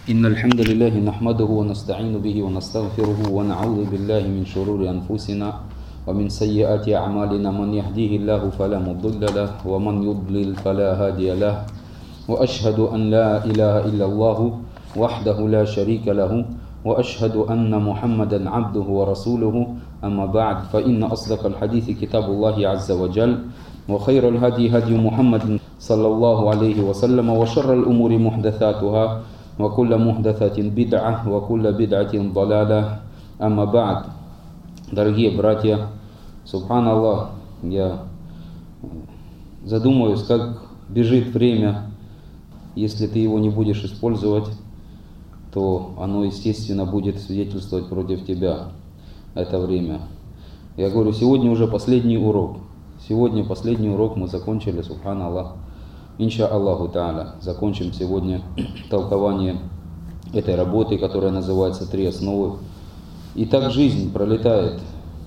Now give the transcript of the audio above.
إن الحمد لله نحمده ونستعين به ونستغفره ونعوذ بالله من شرور أنفسنا ومن سيئات أعمالنا من يهديه الله فلا مضل له ومن يضلل فلا هادي له وأشهد أن لا إله إلا الله وحده لا شريك له وأشهد أن محمدا عبده ورسوله أما بعد فإن أصدق الحديث كتاب الله عز وجل وخير الهدي هدي محمد صلى الله عليه وسلم وشر الأمور محدثاتها وكل محدثة بدعة وكل بدعة ضلالة أما بعد. Дорогие братья, субханаллах, я задумываюсь, как бежит время. Если ты его не будешь использовать, то оно, естественно, будет свидетельствовать против тебя это время. Я говорю, сегодня уже последний урок. Сегодня последний урок мы закончили, субханаллах. Инша Аллаху Та'аля. Закончим сегодня толкование этой работы, которая называется «Три основы». И так жизнь пролетает.